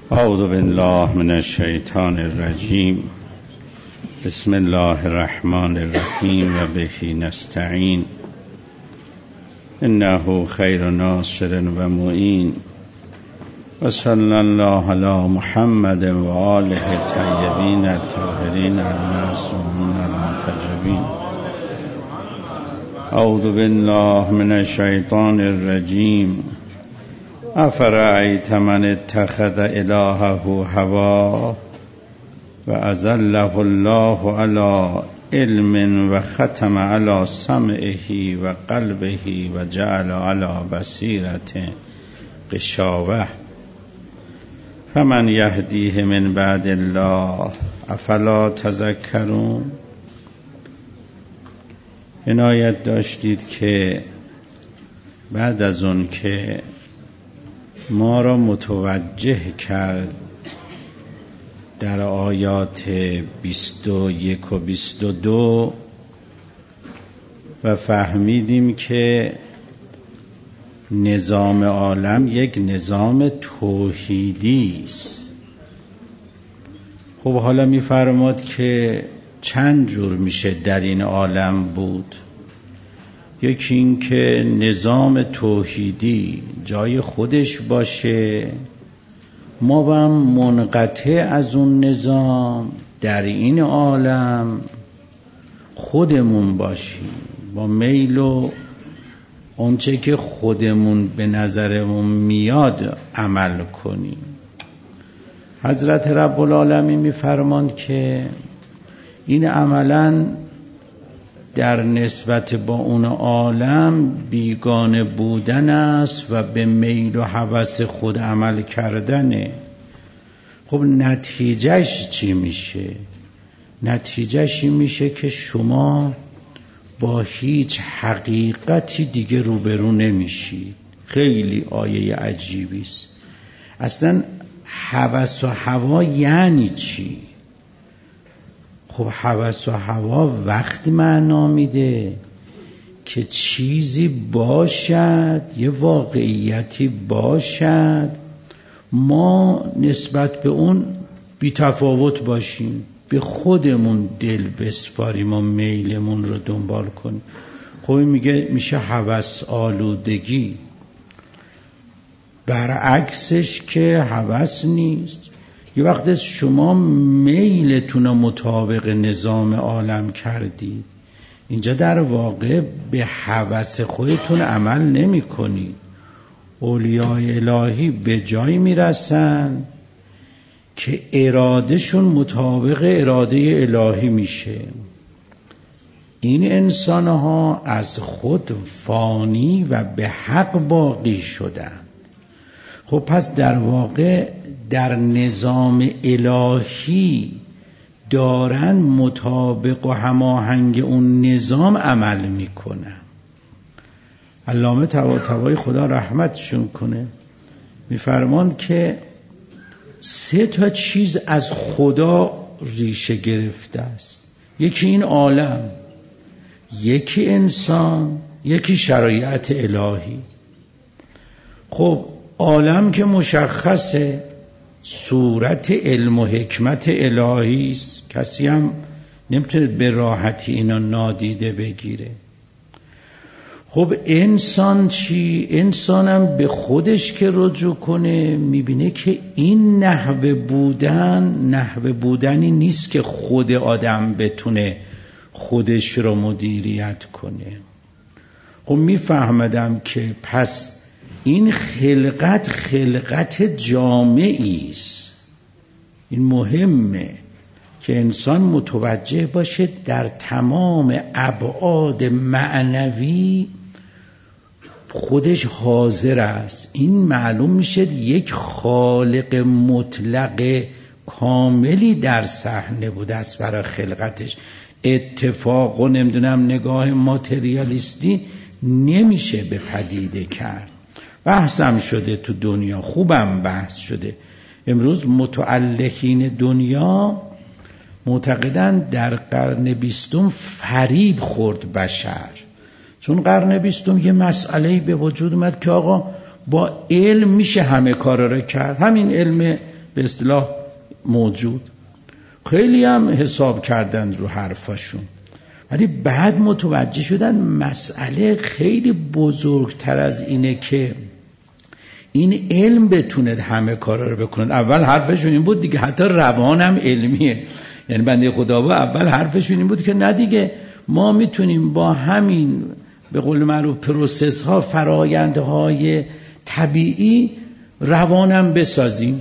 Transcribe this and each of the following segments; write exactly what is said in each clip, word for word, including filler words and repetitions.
اعوذ بالله من الشیطان الرجیم. بسم الله الرحمن الرحیم و به نستعین. انه خیر ناصر و معین. و صلی الله علی محمد و آله طیبین الطاهرین المعصومین المنتجبین. اعوذ بالله من الشیطان الرجیم. افرأیت من اتخذ الهه هواه و اضله الله علی علم و ختم علی سمعه و قلبه و جعل علی بصیرته غشاوة فمن یهدیه من بعد الله افلا تذکرون. عنایت داشتید که بعد از اون که ما را متوجه کرد در آیات بیست و یک و بیست و دو و فهمیدیم که نظام عالم یک نظام توحیدی است. خب حالا می‌فرماد که چند جور میشه در این عالم بود. یکی این که نظام توحیدی جای خودش باشه، ما هم منقطع از اون نظام در این عالم خودمون باشیم، با میل و اونچه که خودمون به نظرمون میاد عمل کنیم. حضرت رب العالمین میفرماند که این عملاً در نسبت با اون عالم بیگانه بودن است و به میل و هوس خود عمل کردنه. خب نتیجهش چی میشه؟ نتیجهش این میشه که شما با هیچ حقیقتی دیگه روبرو نمیشید. خیلی آیه عجیبی است. اصلا هوس و هوا یعنی چی؟ خب هوس و هوا وقتی معنا میده که چیزی باشد، یه واقعیتی باشد، ما نسبت به اون بی تفاوت باشیم، به خودمون دل بسپاریم و میلمون رو دنبال کنیم. خب میگه میشه هوس آلودگی. برعکسش که هوس نیست. یه وقت شما میلتون رو مطابق نظام عالم کردید، اینجا در واقع به هوس خودتون عمل نمی کنید. اولیای الهی به جایی میرسن که ارادهشون مطابق اراده الهی میشه. این انسانها از خود فانی و به حق باقی شدن. خب پس در واقع در نظام الهی دارن مطابق و هماهنگ اون نظام عمل میکنن. علامه طباطبایی خدا رحمتشون کنه میفرماند که سه تا چیز از خدا ریشه گرفته است. یکی این عالم، یکی انسان، یکی شرایط الهی. خب عالم که مشخصه، صورت علم و حکمت الهی است، کسی هم نمیتونه به راحتی اینا نادیده بگیره. خب انسان چی؟ انسانم به خودش که رجوع کنه میبینه که این نحوه بودن نحوه بودنی نیست که خود آدم بتونه خودش رو مدیریت کنه. خب میفهمدم که پس این خلقت خلقت جامعی است. این مهمه که انسان متوجه باشه در تمام ابعاد معنوی خودش حاضر است. این معلوم میشه یک خالق مطلق کاملی در صحنه بوده است برای خلقتش. اتفاق و نمیدونم نگاه ماتریالیستی نمیشه به پدیده کرد. بحثم شده تو دنیا، خوبم بحث شده. امروز متعلقین دنیا معتقدن در قرن بیستم فریب خورد بشر. چون قرن بیستم یه مسئله‌ای به وجود اومد که آقا با علم میشه همه کارا رو کرد. همین علم به به اصطلاح موجود. خیلی هم حساب کردن رو حرفاشون، ولی بعد متوجه شدن مسئله خیلی بزرگتر از اینه که این علم بتونه همه کارا رو بکنه. اول حرفشون این بود دیگه، حتی روانم علمیه، یعنی بنده خدا با اول حرفشون این بود که نه دیگه ما میتونیم با همین به قول معروف پروسس ها، فرایندهای طبیعی روانم بسازیم.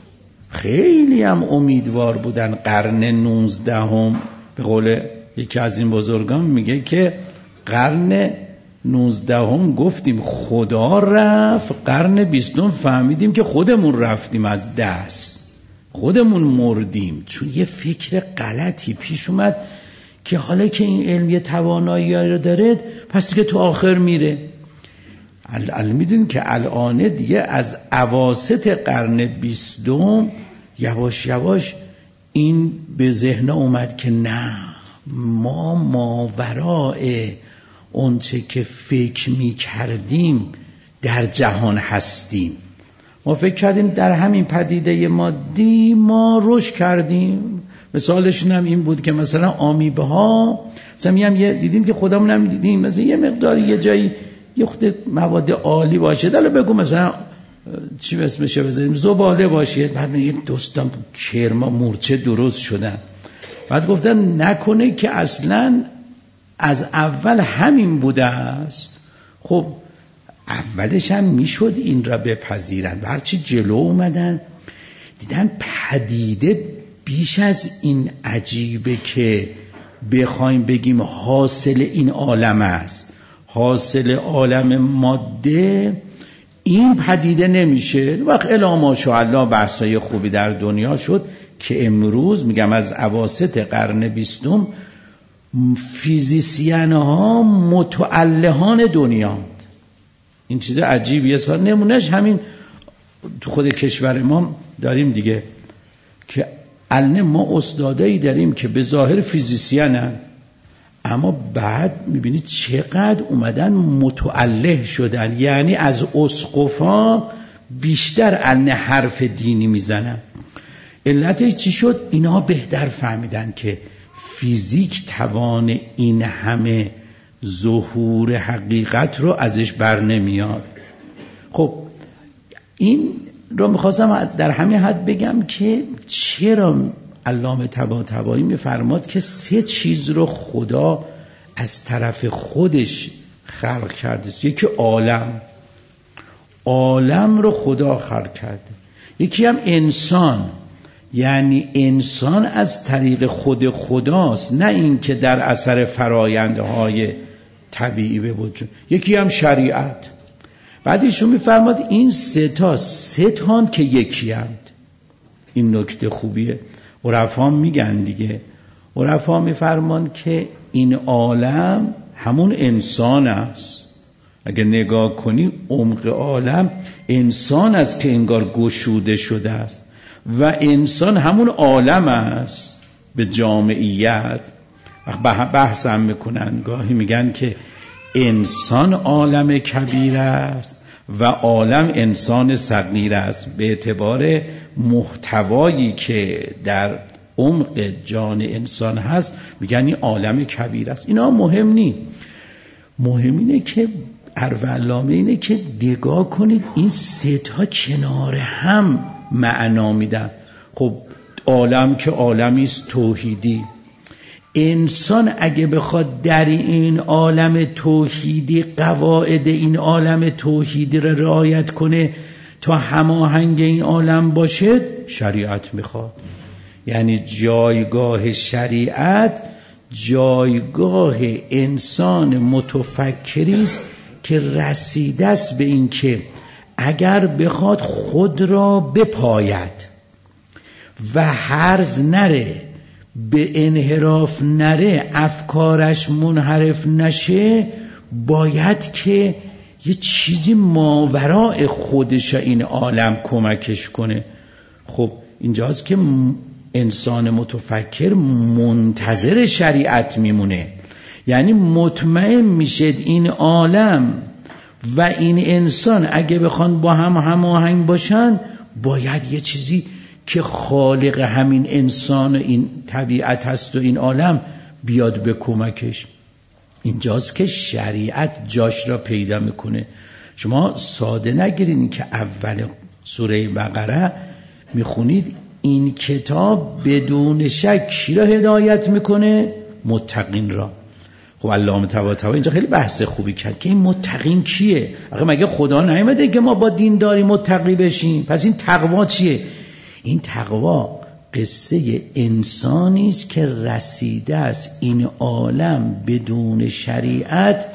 خیلی هم امیدوار بودن. قرن نوزدهم به قول یکی از این بزرگان میگه که قرن نوزدهم گفتیم خدا رفت، قرن بیستم فهمیدیم که خودمون رفتیم از دست، خودمون مردیم. چون یه فکر غلطی پیش اومد که حالا که این علم یه توانایی رو داره پس دیگه تو آخر میره. الان میدونیم که الان دیگه از اواسط قرن بیستم یواش یواش این به ذهن اومد که نه، ما ماورای اون چه که فکر می کردیم در جهان هستیم. ما فکر کردیم در همین پدیده مادی ما رشد کردیم. مثالشون هم این بود که مثلا آمیبه ها مثلا میگم یه دیدین که خودمون هم دیدیم مثلا یه مقداری یه جایی یه خود مواد عالی باشه، دلو بگو مثلا چی اسمشه بذاریم زباله باشه، بعد میگه دوستان کرما مورچه درست شدن. بعد گفتن نکنه که اصلا از اول همین بوده است. خب اولش هم میشد این را بپذیرن، هرچی جلو اومدن دیدن پدیده بیش از این عجیبه که بخوایم بگیم حاصل این عالم است. حاصل عالم ماده این پدیده نمیشه. وقت الا ماشاءالله بحثای خوبی در دنیا شد که امروز میگم از اواسط قرن بیستم فیزیسین ها متعلهان دنیا. این چیز عجیبیه. سال نمونهش همین تو خود کشور ما داریم دیگه که الان ما استادایی داریم که به ظاهر فیزیسین هن، اما بعد میبینید چقدر اومدن متعله شدن، یعنی از اسقفا بیشتر الان حرف دینی میزنن. علتش چی شد؟ اینا بهتر فهمیدن که فیزیک توان این همه ظهور حقیقت رو ازش بر نمیاد. خب این رو میخواستم در همین حد بگم که چرا علامه طباطبایی میفرماد که سه چیز رو خدا از طرف خودش خلق کرده. یکی عالم، عالم رو خدا خلق کرده. یکی هم انسان، یعنی انسان از طریق خود خداست، نه این که در اثر فرایندهای طبیعی به وجود. یکی هم شریعت. بعد ایشون میفرماد این سه تا سه تان که یکی هند. این نکته خوبیه. عرفا میگن دیگه، عرفا میفرمان که این عالم همون انسان است. اگه نگاه کنی عمق عالم انسان است که انگار گشوده شده است و انسان همون عالم است به جامعیت. بحث هم میکنن گاهی میگن که انسان عالم کبیر است و عالم انسان صغیر است، به اعتبار محتوایی که در عمق جان انسان هست میگن این عالم کبیر است. اینا مهم نی، مهم اینه که علامه اینه که نگاه کنید این سه تا کنار هم معنا میدن. خب عالم که عالمی است توحیدی، انسان اگه بخواد در این عالم توحیدی قواعد این عالم توحیدی رو رعایت کنه تا هماهنگ این عالم باشه، شریعت میخواد. یعنی جایگاه شریعت جایگاه انسان متفکری است که رسیده است به این که اگر بخواد خود را بپاید و هرز نره، به انحراف نره، افکارش منحرف نشه، باید که یه چیزی ماورای خودش این عالم کمکش کنه. خب اینجاست که انسان متفکر منتظر شریعت میمونه، یعنی مطمئن میشه این عالم و این انسان اگه بخوان با هم هماهنگ باشن باید یه چیزی که خالق همین انسان و این طبیعت هست و این عالم بیاد به کمکش. اینجاست که شریعت جاش را پیدا میکنه. شما ساده نگیرین که اول سوره بقره میخونید این کتاب بدون شک کی را هدایت میکنه؟ متقین را. خب علامه طباطبایی اینجا خیلی بحث خوبی کرد که این متقین کیه؟ آخه مگه خدا نیامده که ما با دینداری متقی بشیم؟ پس این تقوا چیه؟ این تقوا قصه انسانی است که رسیده است این عالم بدون شریعت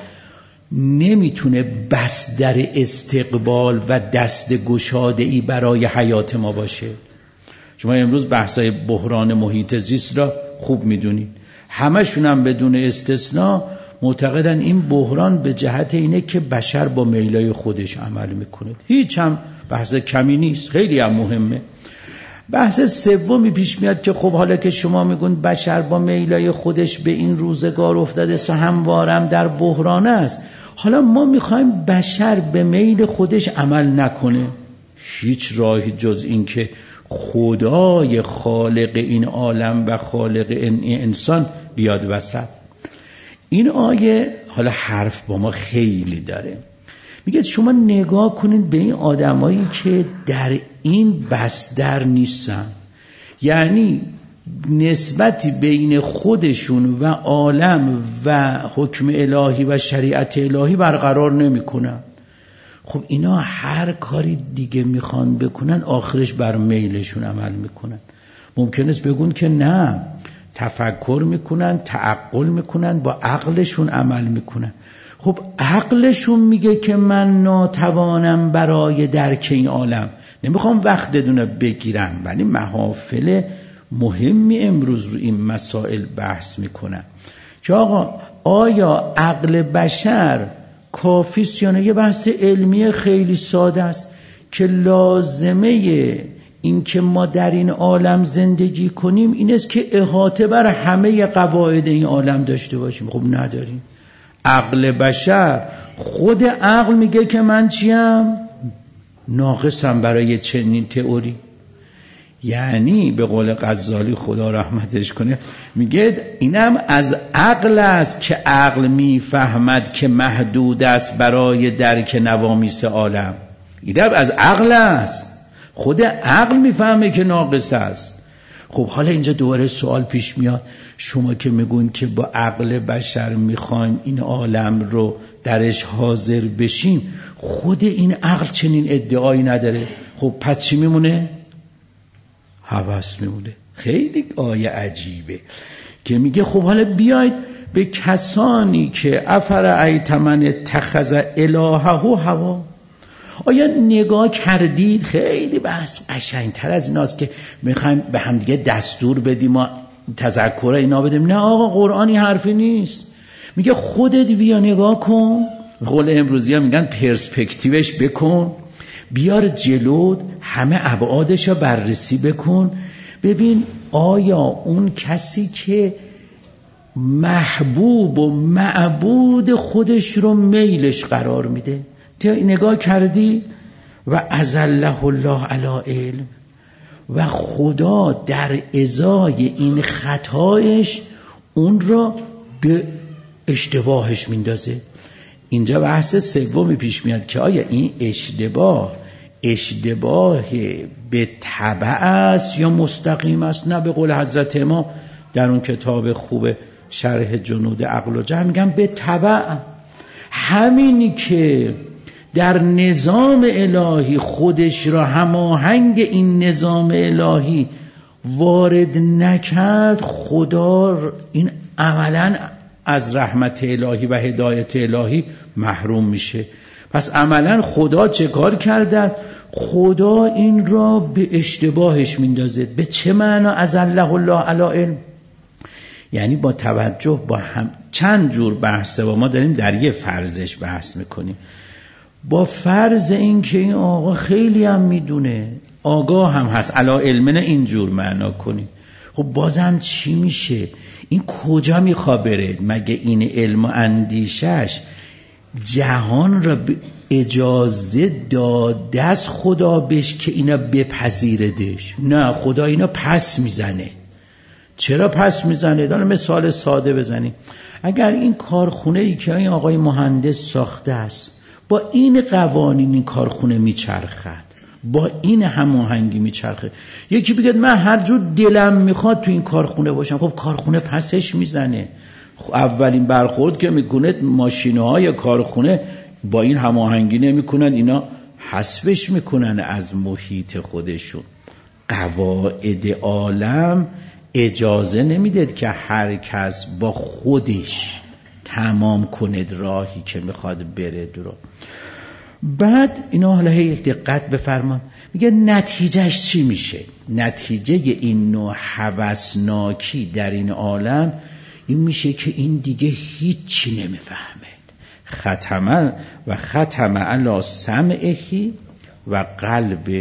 نمیتونه بصدر استقبال و دست گشاده‌ای برای حیات ما باشه. شما امروز بحثای بحران محیط زیست را خوب میدونید، همشون هم بدون استثناء معتقدن این بحران به جهت اینه که بشر با میلای خودش عمل میکنه. هیچ هم بحث کمی نیست، خیلی هم مهمه. بحث سومی پیش میاد که خب حالا که شما میگون بشر با میلای خودش به این روزگار افتاده است و هموارم در بحران است، حالا ما میخوایم بشر به میل خودش عمل نکنه. هیچ راهی جز این که خدای خالق این عالم و خالق این انسان بیاد وسط. این آیه حالا حرف با ما خیلی داره. میگه شما نگاه کنید به این آدمایی که در این بستر نیستن، یعنی نسبتی بین خودشون و عالم و حکم الهی و شریعت الهی برقرار نمی کنن. خب اینا هر کاری دیگه میخوان بکنن آخرش بر میلشون عمل میکنن. ممکنه است بگون که نه، تفکر میکنن، تعقل میکنن، با عقلشون عمل میکنن. خب عقلشون میگه که من ناتوانم برای درک این عالم، نمیخوام وقت دونه بگیرم، ولی محافل مهمی امروز رو این مسائل بحث میکنن که آقا آیا عقل بشر کافیست یا نه؟ یه بحث علمی خیلی ساده است که لازمه این که ما در این عالم زندگی کنیم این است که احاطه بر همه قواعد این عالم داشته باشیم. خب نداریم. عقل بشر، خود عقل میگه که من چیم؟ ناقصم برای چنین تئوری. یعنی به قول غزالی خدا رحمتش کنه میگه اینم از عقل است که عقل میفهمد که محدود است برای درک نوامیس عالم. اینم از عقل است، خود عقل میفهمه که ناقص است. خب حالا اینجا دوباره سوال پیش میاد، شما که میگون که با عقل بشر میخوایم این عالم رو درش حاضر بشیم، خود این عقل چنین ادعایی نداره. خب پس چی میمونه؟ هوس میمونه. خیلی آیه عجیبه که میگه خب حالا بیاید به کسانی که افرأیت من اتخذ الهه هوا، آیا نگاه کردید؟ خیلی بحث قشنگتر از ایناست که میخوایم به هم دیگه دستور بدیم و تذکر اینا بدیم. نه آقا، قرآنی حرفی نیست. میگه خودت بیا نگاه کن، قول امروزی ها میگن پرسپکتیوش بکن، بیار جلود، همه ابعادش رو بررسی بکن، ببین آیا اون کسی که محبوب و معبود خودش رو میلش قرار میده، نگاه کردی؟ و اذله الله علی علم، و خدا در ازای این خطایش اون را به اشتباهش میندازه. اینجا بحث سومی پیش میاد که آیا این اشتباه اشتباه به تبع است یا مستقیم است؟ نه، به قول حضرت امام در اون کتاب خوب شرح جنود عقل و جهل میگن به تبع. همینی که در نظام الهی خودش را هماهنگ این نظام الهی وارد نکرد، خدا این عملاً از رحمت الهی و هدایت الهی محروم میشه. پس عملاً خدا چه کار کرده؟ خدا این را به اشتباهش میندازه. به چه معنا اذله الله علی علم؟ یعنی با توجه با هم چند جور بحثه و ما داریم در یه فرضش بحث میکنیم. با فرض این که این آقا خیلی هم میدونه، آگاه هم هست، علی علم، نه اینجور معنا کنیم. خب بازم چی میشه؟ این کجا میخواد بره؟ مگه این علم و اندیشش جهان را ب... اجازه داده از خدا بهش که اینا بپذیردش؟ نه، خدا اینا پس میزنه. چرا پس میزنه؟ دارم مثال ساده بزنیم. اگر این کارخونه ای که این آقای مهندس ساخته است با این قوانین این کارخونه میچرخد، با این هماهنگی میچرخه، یکی بگه من هر جور دلم میخواد تو این کارخونه باشم، خب کارخونه پسش میزنه. خب اولین برخورد که میکنه ماشینه‌های کارخونه با این هماهنگی نمیکنن، اینا حذفش میکنن از محیط خودشون. قواعد عالم اجازه نمیدید که هر کس با خودش تمام کند راهی که میخواد بره درو. بعد اینا حالا هی دقت بفرمان، میگه نتیجهش چی میشه؟ نتیجه این نوع هوسناکی در این عالم این میشه که این دیگه هیچی نمیفهمه. ختم و ختم علی سمعه و قلبه.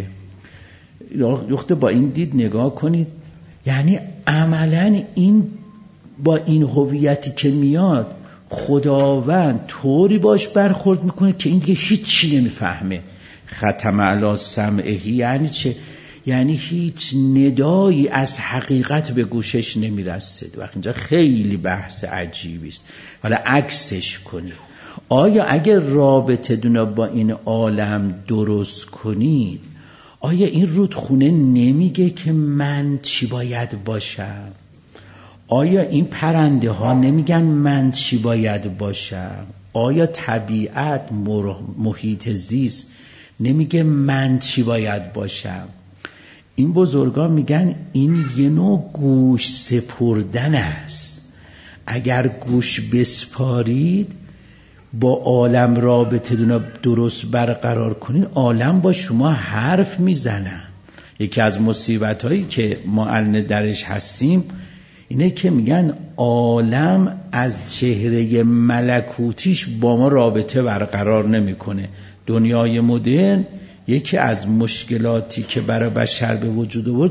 یخته با این دید نگاه کنید، یعنی عملا این با این هویتی که میاد خداوند طوری باش برخورد میکنه که این دیگه هیچی نمیفهمه. ختم علی سمعه یعنی چه؟ یعنی هیچ ندایی از حقیقت به گوشش نمیرسه. وقتی اینجا خیلی بحث عجیبی است. حالا عکسش کنید، آیا اگر رابطه دونا با این عالم درست کنید، آیا این رودخونه نمیگه که من چی باید باشم؟ آیا این پرنده ها نمیگن من چی باید باشم؟ آیا طبیعت محیط زیست نمیگه من چی باید باشم؟ این بزرگان میگن این یه نوع گوش سپردن است. اگر گوش بسپارید، با عالم رابطه درست برقرار کنید، عالم با شما حرف میزنن. یکی از مصیبت هایی که ما الان درش هستیم اینه که میگن عالم از چهره ملکوتیش با ما رابطه برقرار نمیکنه. دنیای مدرن یکی از مشکلاتی که برای بشر به وجود آورد،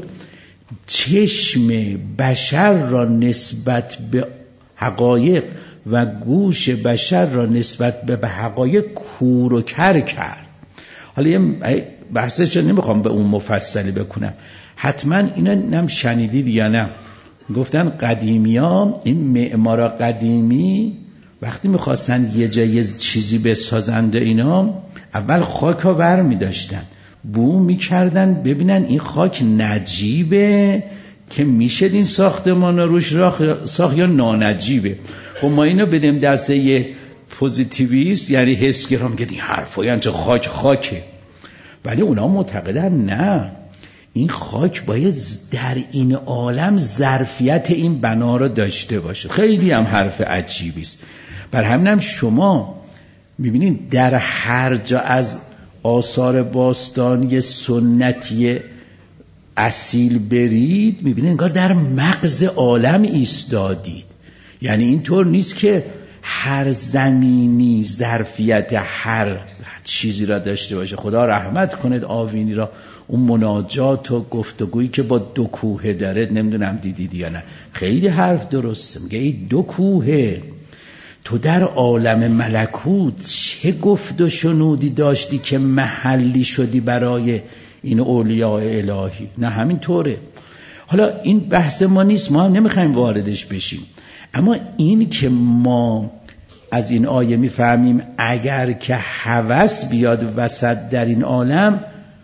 چشم بشر را نسبت به حقایق و گوش بشر را نسبت به حقایق کور و کر کرد. حالا یه بحثش نمیخوام به اون مفصلی بکنم، حتما اینا نم شنیدید یا نه. گفتن قدیمی ها، این معمارا قدیمی وقتی میخواستن یه جای چیزی بسازند اینا، اول خاک ها بر میداشتن، بو میکردن ببینن این خاک نجیبه که میشه این ساختمان روش راه ساخت یا نانجیبه. خب ما اینو بدیم دست یه پوزیتیویست، یعنی حسگرا، میگه این حرفا یعنی چه خاک خاکه، ولی اونا معتقدن نه، این خاک باید در این عالم ظرفیت این بنا رو داشته باشه. خیلی هم حرف عجیبی است. بر همینم شما میبینید در هر جا از آثار باستانی سنتی اصیل برید، میبینید انگار در مغز عالم ایستادید. یعنی اینطور نیست که هر زمینی ظرفیت هر چیزی را داشته باشه. خدا رحمت کنید آوینی را، اون مناجات و گفتگویی که با دو کوه داره، نمیدونم دیدید یا نه، خیلی حرف درسته. میگه ای دو کوه، تو در عالم ملکوت چه گفت و شنودی داشتی که محلی شدی برای این اولیاء الهی؟ نه همین طوره. حالا این بحث ما نیست، ما هم نمیخوایم واردش بشیم، اما این که ما از این آیه میفهمیم اگر که هوس بیاد وسط در این عالم،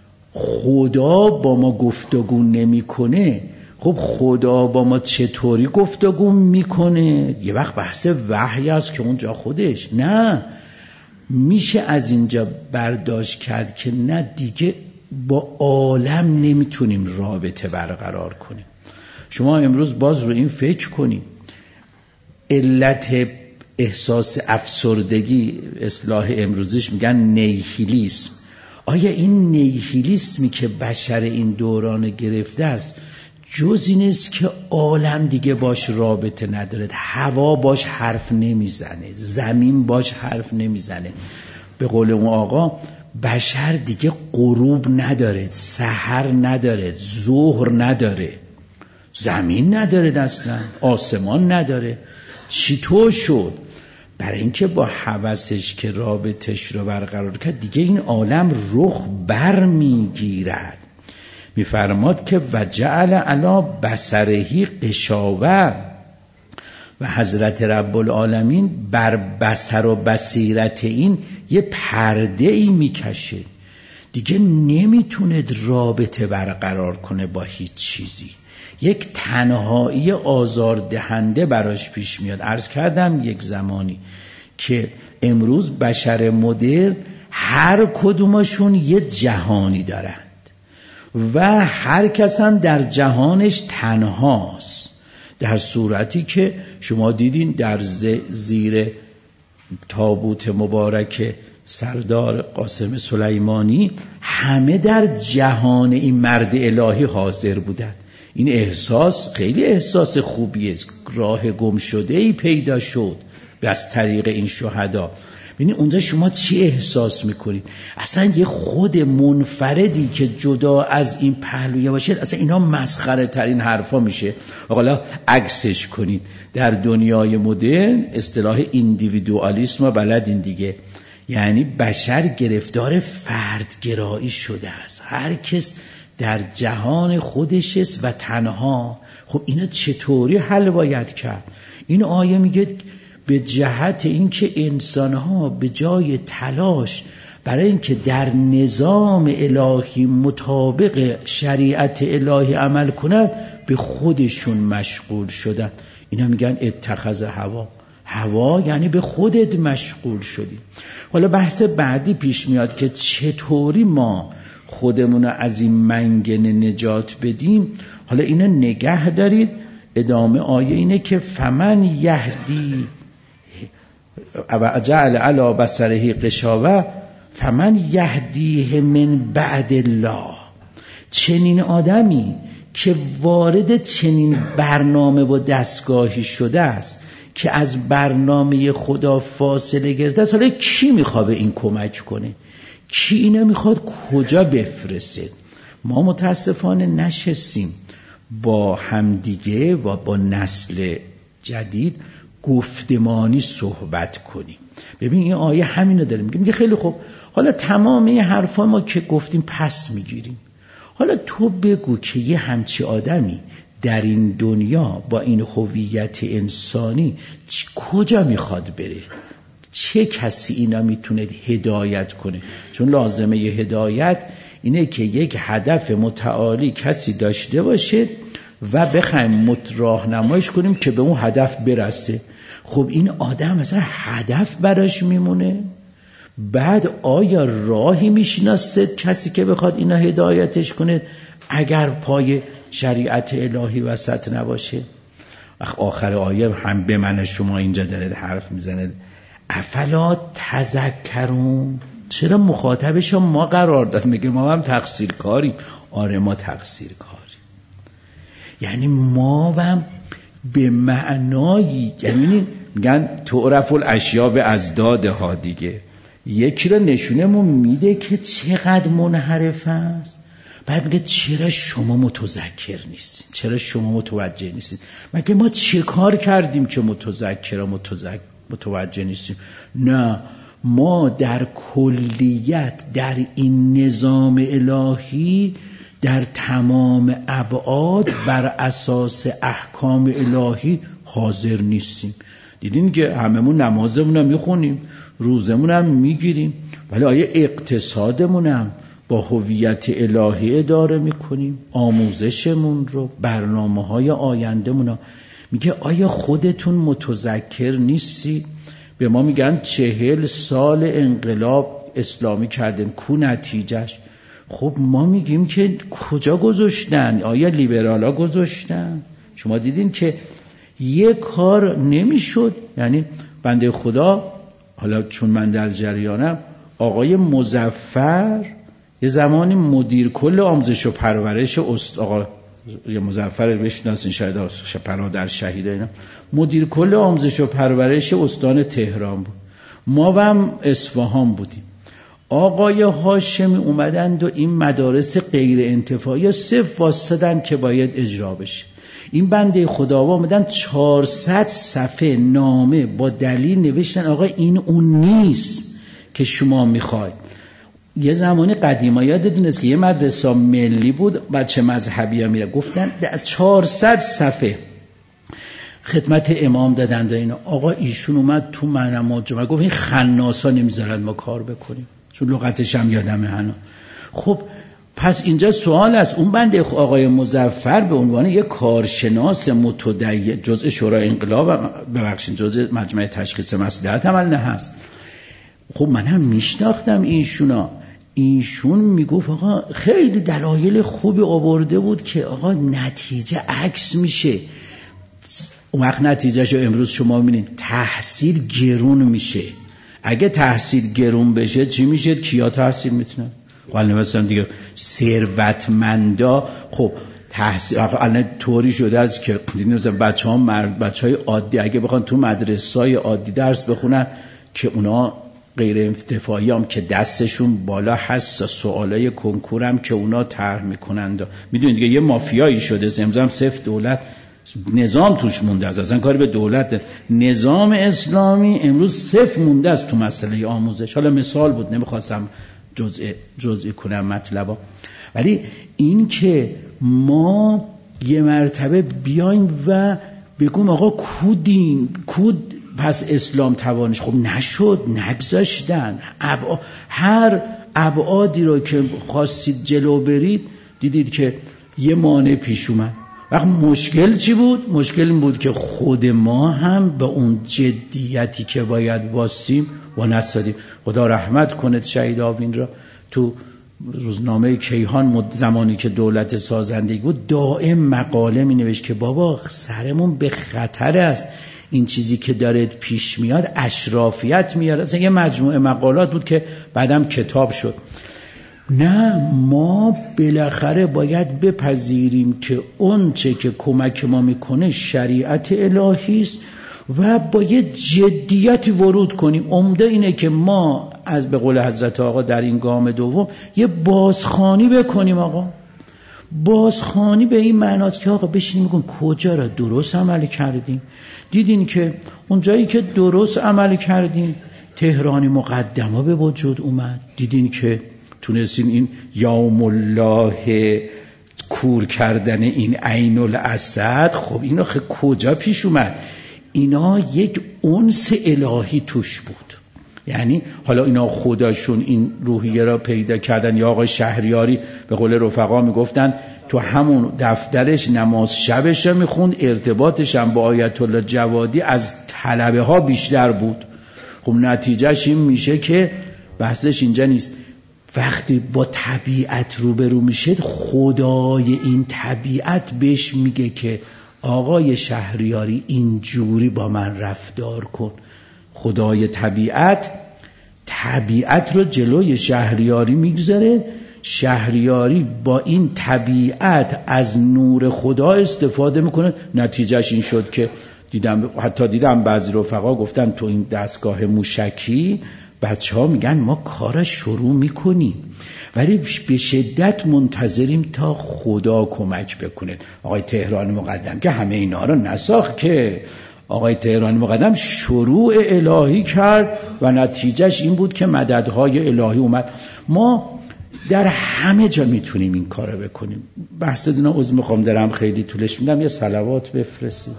خدا با ما گفتگو نمیکنه. خب خدا با ما چطوری گفتگو میکنه؟ یه وقت بحث وحی است که اونجا خودش نه، میشه از اینجا برداشت کرد که نه دیگه با عالم نمیتونیم رابطه برقرار کنیم. شما امروز باز رو این فکر کنید، علت احساس افسردگی، اصطلاح امروزیش میگن نیهیلیسم. آیا این نیهیلیسمی که بشر این دوران گرفته است جز این است که عالم دیگه باش رابطه نداره، هوا باش حرف نمیزنه، زمین باش حرف نمیزنه. به قول اون آقا، بشر دیگه غروب نداره، سحر نداره، ظهر نداره، زمین نداره، اصلا آسمان نداره. چطور شد؟ برای اینکه با هوسش که رابطش رو برقرار کرد دیگه این عالم رخ بر میگیرد. میفرماد که وجعل علی بصرهی غشاوه، و حضرت رب العالمین بر بصر و بصیرت این یه پرده ای میکشه، دیگه نمیتونه رابطه برقرار کنه با هیچ چیزی. یک تنهایی آزاردهنده براش پیش میاد. عرض کردم یک زمانی که امروز بشر مدرن هر کدومشون یه جهانی دارند و هر کس هم در جهانش تنهاست، در صورتی که شما دیدین در زیر تابوت مبارک سردار قاسم سلیمانی همه در جهان این مرد الهی حاضر بودند. این احساس خیلی احساس خوبیه. راه گم شده ای پیدا شد از طریق این شهدا. ببینید اونجا شما چی احساس میکنید؟ اصلا یه خود منفردی که جدا از این پهلویه باشه، اصلا اینا مسخره ترین حرفا میشه. حالا عکسش کنید. در دنیای مدرن اصطلاح ایندیویدوالیسم بلدین دیگه، یعنی بشر گرفتار فردگرایی شده است، هر کس در جهان خودش است و تنها. خب اینا چطوری حل باید کرد؟ این آیه میگه به جهت اینکه انسانها به جای تلاش برای اینکه در نظام الهی مطابق شریعت الهی عمل کنند به خودشون مشغول شدن. اینا میگن اتخذ هوا. هوا یعنی به خودت مشغول شدی. حالا بحث بعدی پیش میاد که چطوری ما خودمون از این منگنه نجات بدیم. حالا اینا نگه دارید. ادامه آیه اینه که فمن یهدی و جعل علی بصره غشاوه فمن یهدیه من بعد الله. چنین آدمی که وارد چنین برنامه و دستگاهی شده است که از برنامه خدا فاصله گرفته است، حالا کی میخواد به این کمک کنه؟ کی اینو میخواد کجا بفرسته؟ ما متاسفانه نشستیم با همدیگه و با نسل جدید گفتمانی صحبت کنیم. ببین این آیه همینو داره میگه. میگه خیلی خوب، حالا تمام این حرفا ما که گفتیم پس میگیریم، حالا تو بگو که یه همچی آدمی در این دنیا با این هویت انسانی کجا میخواد بره؟ چه کسی اینا میتونه هدایت کنه؟ چون لازمه ی هدایت اینه که یک هدف متعالی کسی داشته باشه و بخوایم راهنماییش کنیم که به اون هدف برسه. خب این آدم مثلا هدف براش میمونه؟ بعد آیا راهی میشناسه کسی که بخواد اینا هدایتش کنه اگر پای شریعت الهی وسط نباشه؟ آخر آیه هم به من شما اینجا داره حرف میزنه افلا تذکرون. چرا مخاطبش ما قرار داد؟ میگه ما هم تقصیر کاریم. آره ما تقصیر کاریم، یعنی ما هم به معنایی، یعنی میگن تعرف الاشیاء به ازدادها دیگه. یکی رو نشونمون میده که چقدر منحرف است، بعد میگه چرا شما متذکر نیستین؟ چرا شما متوجه نیستین؟ مگه ما چه کار کردیم که متذکر و متذکر متوجه نیستیم؟ نه، ما در کلیت در این نظام الهی در تمام ابعاد بر اساس احکام الهی حاضر نیستیم. دیدین که هممون نمازمون هم میخونیم، روزمون هم میگیریم، ولی آیا اقتصادمون هم با هویت الهی اداره میکنیم؟ آموزشمون رو، برنامه های آیندهمون رو. میگه آیا خودتون متذکر نیستی؟ به ما میگن چهل سال انقلاب اسلامی کردن، کو نتیجهش؟ خب ما میگیم که کجا گذاشتن؟ آیا لیبرالا گذاشتن؟ شما دیدین که یه کار نمیشد. یعنی بنده خدا، حالا چون من در جریانم، آقای مظفر یه زمانی مدیر کل آموزش و پرورش است، آقا یه مظفر بشناسین شاید پناه شهید اینا، مدیر کل آموزش و پرورش استان تهران بود. ما هم اصفهان بودیم. آقای هاشمی اومدند و این مدارس غیر انتفاعی صرف واسطدن که باید اجرا بشه. این بنده خدا آمدن چهارصد صفحه نامه با دلیل نوشتن آقا این اون نیست که شما میخواید. یه زمانی قدیما یادتون است که یه مدرسه ملی بود، بچه مذهبی ها میره گفتن چهارصد صفحه خدمت امام دادن و اینا. آقا ایشون اومد تو نماز جمعه گفت این خناسا نمیذارن ما کار بکنیم، چون لغتش هم یادمه هنوز. خب پس اینجا سوال است، اون بنده آقای مظفر به عنوان یک کارشناس متدین جزء شورای انقلاب، ببخشید جزء مجمع تشخیص مصلحت عمل نه هست، خب من هم میشناختم ایشونا. ایشون میگفت آقا خیلی دلایل خوبی آورده بود که آقا نتیجه عکس میشه. اون وقت نتیجهشو امروز شما میبینید تحصیل گرون میشه. اگه تحصیل گرون بشه چی میشه؟ کیا تحصیل میتونن؟ قانون مثلا دیگه ثروتمندا. خب تحصیل الان طوری شده است که مثلا بچه‌ها مرد بچهای عادی اگه بخوان تو مدرسه‌های عادی درس بخونن که اونا غیر انتفاعی هم که دستشون بالا هست، سوالای کنکور هم که اونا طرح میکنند، میدونید دیگه یه مافیایی شده. زمزم صفر دولت نظام توش مونده است، اصلا کاری به دولت. نظام اسلامی امروز صفر مونده است تو مسئله آموزش. حالا مثال بود، نمیخواستم جزء جزئی کنم مطلبا، ولی این که ما یه مرتبه بیایم و بگیم آقا کودین کود پس اسلام توانش، خب نشد، نگذاشتن. ابعاد هر ابعادی رو که خواستید جلو برید دیدید که یه مانع پیش اومد. وقت مشکل چی بود؟ مشکل این بود که خود ما هم به اون جدیتی که باید واسیم و نستادیم. خدا رحمت کنه شهید آوین را. تو روزنامه کیهان زمانی که دولت سازندگی بود دائم مقاله می نوشت که بابا سرمون به خطر است، این چیزی که داره پیش میاد اشرافیت میاره. اصلا یه مجموعه مقالات بود که بعدم کتاب شد. نه، ما بالاخره باید بپذیریم که اون چه که کمک ما میکنه شریعت الهی است و با یه جدیتی ورود کنیم. عمده اینه که ما از به قول حضرت آقا در این گام دوم یه بازخوانی بکنیم. آقا بازخوانی به این معناست که آقا بشینیم بگیم کجا را درست عمل کردیم. دیدین که اون جایی که درست عمل کردیم تهرانی مقدمه به وجود اومد. دیدین که تونستین این یوم الله کور کردن این عین الاسد. خب اینا کجا پیش اومد؟ اینا یک انس الهی توش بود. یعنی حالا اینا خودشون این روحیه را پیدا کردن، یا آقای شهریاری به قول رفقا میگفتن تو همون دفترش نماز شبش را میخوند، ارتباطش هم با آیت الله جوادی از طلبه ها بیشتر بود. خب نتیجهش این میشه که بحثش اینجا نیست. وقتی با طبیعت روبرو میشه خدای این طبیعت بهش میگه که آقای شهریاری اینجوری با من رفتار کن. خدای طبیعت طبیعت رو جلوی شهریاری میگذاره. شهریاری با این طبیعت از نور خدا استفاده میکنه. نتیجهش این شد که دیدم حتی دیدم بعضی رفقا گفتن تو این دستگاه موشکی بچه ها میگن ما کار شروع میکنیم ولی به شدت منتظریم تا خدا کمک بکنه. آقای تهرانی مقدم که همه اینا رو نساخت، که آقای تهرانی مقدم شروع الهی کرد و نتیجهش این بود که مددهای الهی اومد. ما در همه جا میتونیم این کارو بکنیم. بحث دینا عذر میخوام درم خیلی طولش میدم، یه صلوات بفرستید.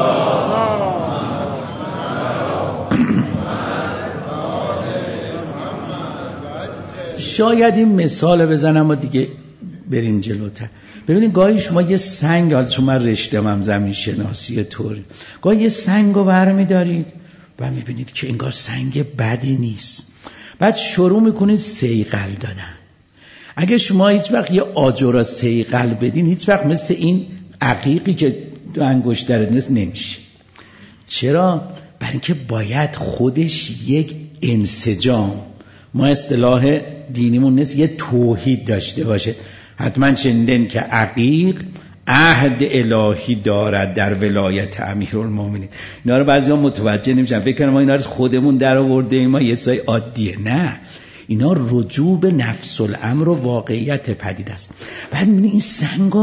شاید این مثال بزنم و دیگه بریم جلوتر. ببینید گاهی شما یه سنگ، حالا چون من رشتم هم زمین شناسی طوری، گاهی یه سنگ رو برمی دارید و میبینید که انگار سنگ بدی نیست، بعد شروع میکنید سیقل دادن. اگه شما هیچ وقت یه آجر سیقل بدین هیچ وقت مثل این عقیقی که دو انگشتر نیست نمیشه. چرا؟ برای اینکه باید خودش یک انسجام، ما اصطلاح دینیمون نیست، یه توحید داشته باشه. حتما شنیدین که عقیق عهد الهی دارد در ولایت امیرالمومنین. اینا رو بعضیا متوجه نمیشن، فکر کنم ما اینا رو خودمون در آورده ایم، ما یه چیزای عادیه. نه، اینا رجوع به نفس الامر و واقعیت پدید است. بعد میبینید این سنگو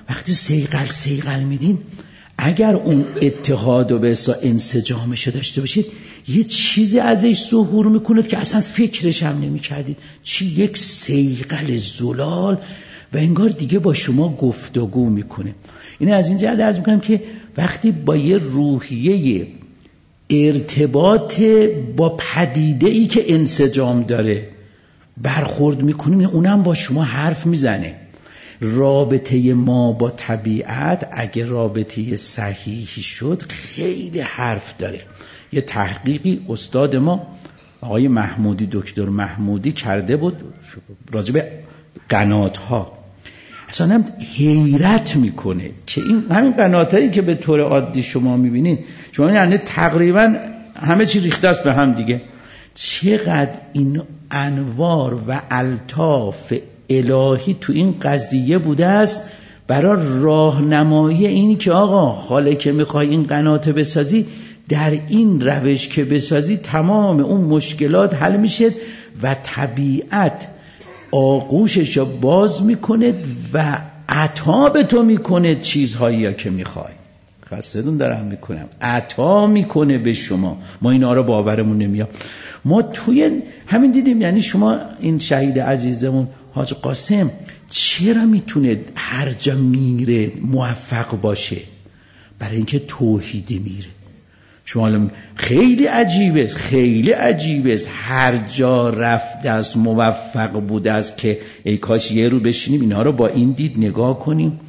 وقتی سیقل سیقل میدین، اگر اون اتحاد و به اصلا انسجامش داشته باشید، یه چیزی ازش ظهور میکنه که اصلا فکرش هم نمیکردید. چی؟ یک سیقل زلال و انگار دیگه با شما گفتگو میکنه. این از این جهت عرض میکنم که وقتی با یه روحیه ارتباط با پدیده‌ای که انسجام داره برخورد میکنیم، اونم با شما حرف میزنه. رابطه ما با طبیعت اگه رابطه صحیحی شد خیلی حرف داره. یه تحقیقی استاد ما آقای محمودی، دکتر محمودی کرده بود راجع به قنات‌ها. اصلا هم حیرت میکنه که این همین قناتایی که به طور عادی شما میبینید، شما یعنی تقریبا همه چی ریخته است به هم دیگه، چقدر این انوار و الطاف الهی تو این قضیه بوده است برای راهنمایی این که آقا حالا که میخوای این قنات بسازی، در این روش که بسازی تمام اون مشکلات حل میشه و طبیعت آغوشش رو باز میکنه و عطا به تو میکنه چیزهایی که میخوای. خستدون دارم میکنم، عطا میکنه به شما. ما اینا رو باورمون نمیاد. ما توی همین دیدیم، یعنی شما این شهید عزیزمون حاج قاسم چرا میتونه هر جا میره موفق باشه؟ برای اینکه توحیدی میره. شما خیلی عجیبه، خیلی عجیبه، هر جا رفته است موفق بوده است که ای کاش یه رو بشینیم اینا رو با این دید نگاه کنیم.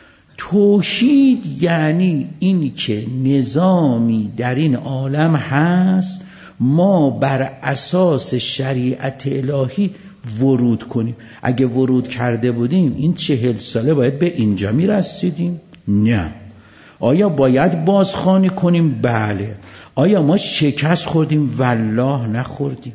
توحید یعنی این که نظامی در این عالم هست، ما بر اساس شریعت الهی ورود کنیم. اگه ورود کرده بودیم این چهل ساله باید به اینجا میرسیدیم؟ نه. آیا باید بازخوانی کنیم؟ بله. آیا ما شکست خوردیم؟ والله نخوردیم.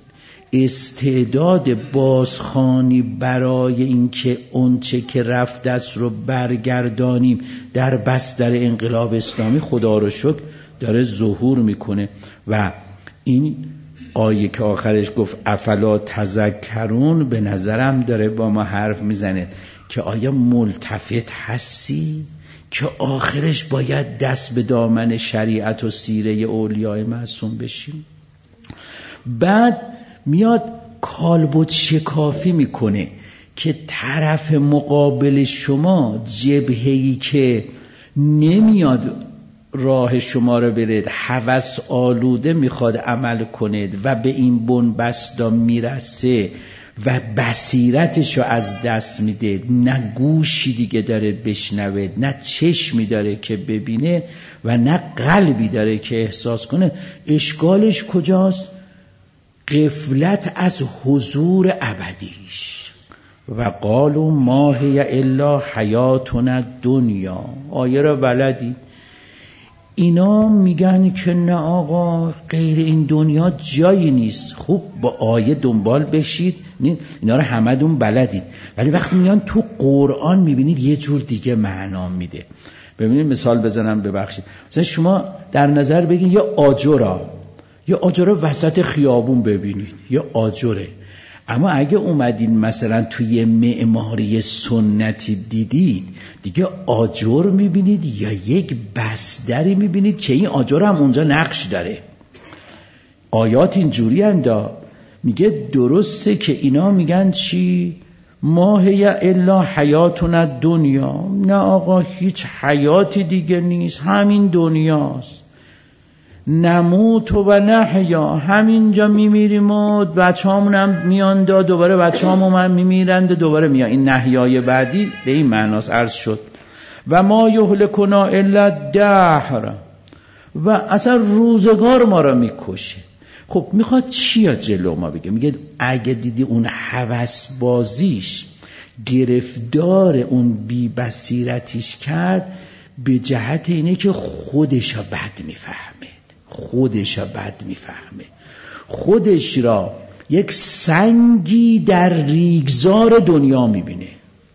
استعداد بازخوانی برای اینکه اون چه که رفت است رو برگردانیم در بستر انقلاب اسلامی خدا رو شکر داره ظهور میکنه. و این آیه که آخرش گفت افلا تذکرون به نظرم داره با ما حرف میزنه که آیا ملتفت هستی که آخرش باید دست به دامن شریعت و سیره اولیاء معصوم بشیم؟ بعد میاد کالبد شکافی میکنه که طرف مقابل شما، جبهه‌ای که نمیاد راه شما رو برید، هوس آلوده میخواد عمل کنید و به این بنبستا میرسه و بصیرتشو از دست میده، نه گوشی دیگه داره بشنوه، نه چشمی داره که ببینه و نه قلبی داره که احساس کنه. اشکالش کجاست؟ غفلت از حضور ابدیش. و قالوا ما هی الا حیاتنا الدنیا. آیه را بلدی؟ اینا میگن که نه آقا غیر این دنیا جایی نیست. خوب با آیه دنبال بشید، اینا رو همدون بلدید، ولی وقتی میان تو قرآن میبینید یه جور دیگه معنا میده. ببینید مثال بزنم، ببخشید. مثلا شما در نظر بگین یه آجرا، یه آجرا وسط خیابون ببینید، یه آجره. اما اگه اومدین مثلا توی معماری سنتی دیدید، دیگه آجر میبینید یا یک بستری میبینید که این آجر هم اونجا نقش داره. آیات اینجوری اندا میگه درسته که اینا میگن چی؟ ما هی الا حیاتنا دنیا. نه آقا هیچ حیاتی دیگه نیست، همین دنیاست. نموت و نحیا، همینجا میمیریم و بچه هامون هم میان دا دوباره بچه هامون هم میمیرند دوباره میان. این نحیای بعدی به این معناست عرض شد. و ما یهلکنا الا الدهر، و اصلا روزگار ما را میکشه. خب میخواد چیا جلو ما بگه؟ میگه اگه دیدی اون هوس بازیش گرفتار اون بی بصیرتیش کرد، به جهت اینه که خودش را بد میفهمه، خودش را بد میفهمه، خودش را یک سنگی در ریگزار دنیا میبینه،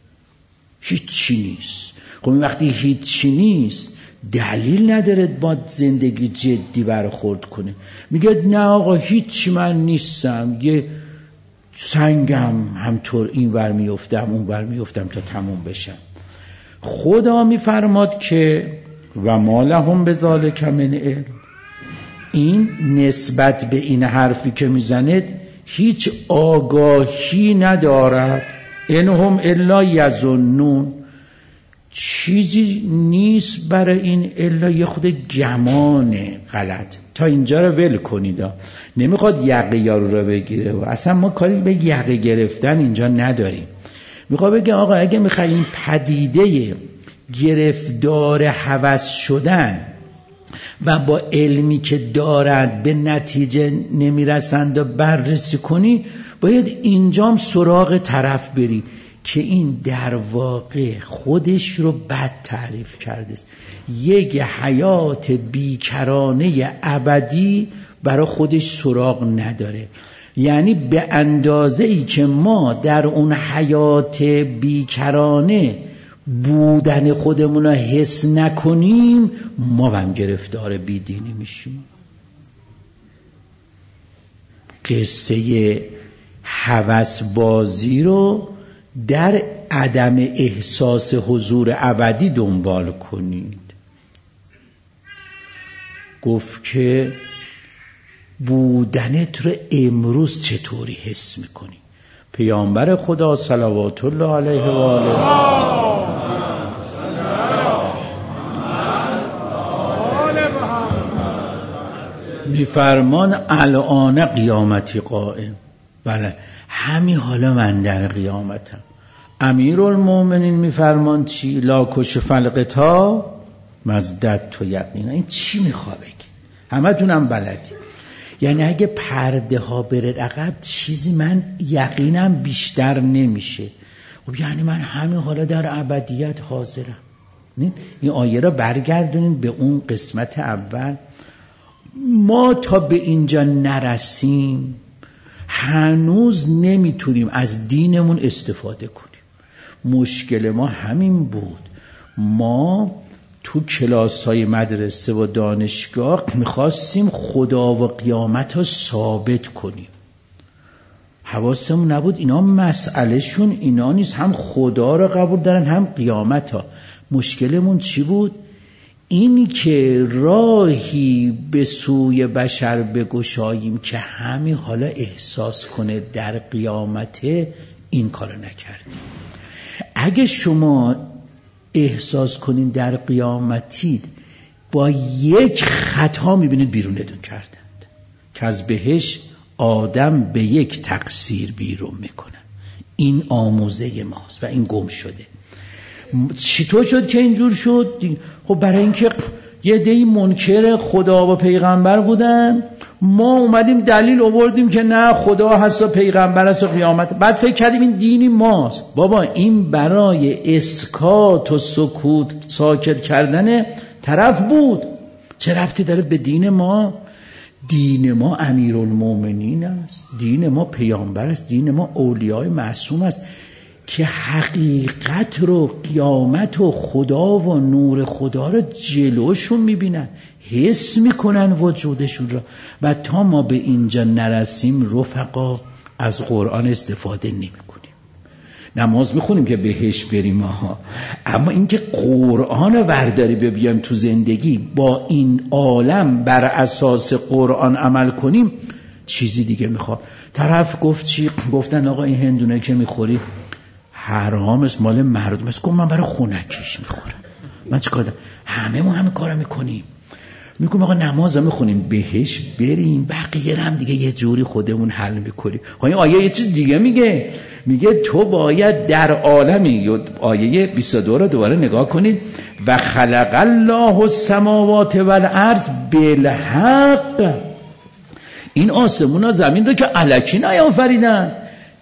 هیچی نیست. خب این وقتی هیچی نیست دلیل نداره با زندگی جدی برخورد کنه. میگه نه آقا هیچی من نیستم، یه سنگم همطور این ور میفتم اون ور میفتم تا تموم بشم. خدا میفرماد که و ما لهم بذالک من علم، این نسبت به این حرفی که میزنید هیچ آگاهی ندارد. انهم الا یظنون، چیزی نیست برای این الا یه خود گمان غلط. تا اینجا رو ول کنید، نمیخواد یقه یارو رو بگیره و اصلا ما کاری به یقه گرفتن اینجا نداریم. میخواد بگه آقا اگه میخوای این پدیده گرفتار هوس شدن و با علمی که دارند به نتیجه نمیرسند و بررسی کنی، باید اینجام سراغ طرف بری که این در واقع خودش رو بد تعریف کرده است. یک حیات بیکرانه ابدی برای خودش سراغ نداره. یعنی به اندازه ای که ما در اون حیات بیکرانه بودن خودمون رو حس نکنیم، ما هم گرفتار بیدینی میشیم. قصه هوس بازی رو در عدم احساس حضور ابدی دنبال کنید. گفت که بودنت رو امروز چطوری حس میکنی؟ پیامبر خدا صلوات الله علیه و آله میفرمان الان قیامتی قائم. بله همین حالا من در قیامتم. امیرالمومنین میفرمان چی؟ لا کشف القطاع مزدد تو یقینا. این چی میخواد بگه؟ همه تونم بلدی. یعنی اگه پرده ها برد عقب چیزی من یقینم بیشتر نمیشه. خب یعنی من همین حالا در ابدیت حاضرم. این آیه را برگردونید به اون قسمت اول. ما تا به اینجا نرسیم هنوز نمیتونیم از دینمون استفاده کنیم. مشکل ما همین بود. ما تو کلاس‌های مدرسه و دانشگاه میخواستیم خدا و قیامت رو ثابت کنیم. حواسمون نبود اینا مسئله شون اینا نیست، هم خدا رو قبول دارن هم قیامت ها. مشکلمون چی بود؟ اینی که راهی به سوی بشر بگشاییم که همین حالا احساس کنه در قیامت، این کارو نکردیم. اگه شما احساس کنین در قیامتید، با یک خطا میبینید بیرونتون کردند که از بهش آدم به یک تقصیر بیرون میکنن. این آموزه ماست و این گم شده. چطور شد که اینجور شد؟ خب برای اینکه یه عده‌ای منکر خدا و پیغمبر بودن، ما اومدیم دلیل آوردیم که نه خدا هست و پیغمبر هست و قیامت. بعد فکر کردیم این دینی ماست. بابا این برای اسکات و سکوت ساکت کردن طرف بود. چه ربطی داره به دین ما؟ دین ما امیرالمومنین است، دین ما پیامبر است، دین ما اولیای معصوم است که حقیقت رو، قیامت و خدا و نور خدا رو جلوشون میبینن، حس میکنن وجودشون رو. و تا ما به اینجا نرسیم رفقا از قرآن استفاده نمیکنیم. نماز میخونیم که بهش بریم ها، اما اینکه قرآن رو ورداری ببینیم تو زندگی با این عالم بر اساس قرآن عمل کنیم، چیزی دیگه میخواد. طرف گفت چی؟ گفتن آقا این هندونه که میخوری حرام است، مال مردم است. گفت من برای خونکیش میخورم. من چیکار دارم؟ همه ما همه کارا میکنیم. میگم آقا نماز هم میخونیم بهش بریم، بقیه هم دیگه یه جوری خودمون حل میکنیم. خب این آیه یه چیز دیگه میگه، میگه تو باید در عالمی، آیه بیست و دو رو دوباره نگاه کنید، و خلق الله السماوات والارض بالحق. این آسمون و زمین رو که الکی نیافریدن،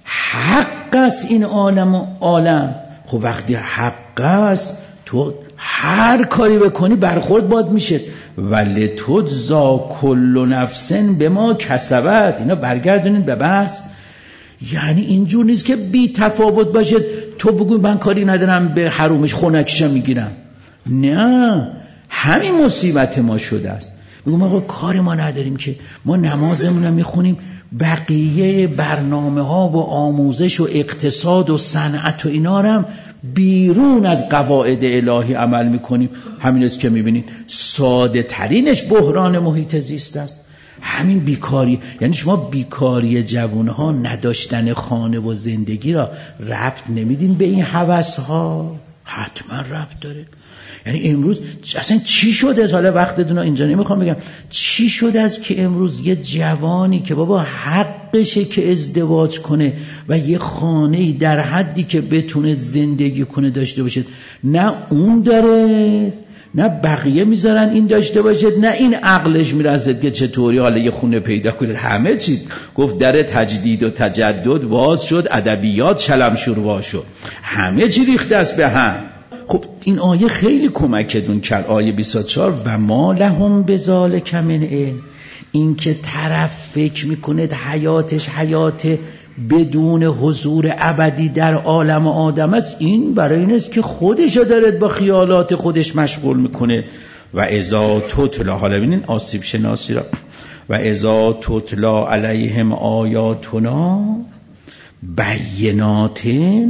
حق است این عالم و عالم. خب وقتی حق است تو هر کاری بکنی برخورد باد میشه. ولی تجزا کل نفس بما کسبت. اینا برگردونید به بحث. یعنی اینجور نیست که بی تفاوت باشه تو بگوی من کاری ندارم به حرومش خونکشم میگیرم. نه، همین مصیبت ما شده است. میگم آقا کار ما نداریم که ما نمازمون رو میخونیم بقیه برنامه ها و آموزش و اقتصاد و صنعت و اینا هم بیرون از قواعد الهی عمل میکنیم. همین است که میبینید ساده ترینش بحران محیط زیست است، همین بیکاری. یعنی شما بیکاری جوانها، نداشتن خانه و زندگی را ربط نمیدین به این هوسها؟ حتما ربط داره. یعنی امروز اصلا چی شده؟ حالا وقتتون اینجا نمیخوام بگم چی شده از که امروز یه جوانی که بابا حقشه که ازدواج کنه و یه خانه‌ای در حدی که بتونه زندگی کنه داشته باشه، نه اون داره نه بقیه میذارن این داشته باشه، نه این عقلش میرسد که چطوری حالا یه خونه پیدا کنه. همه چی گفت در تجدید و تجدد باز شد، ادبیات شلم شوروا شد، همه چی ریخته است به هم. خب این آیه خیلی کمکتون کرد. آیه بیست و چهار و ما لهم بذالک من علم، این که طرف فکر میکنه حیاتش حیات بدون حضور ابدی در عالم آدم است، این برای این است که خودشو داره با خیالات خودش مشغول میکنه. و اذا تتلا، حالا ببینین آسیب شناسی را، و اذا تتلا علیهم آیاتنا بینات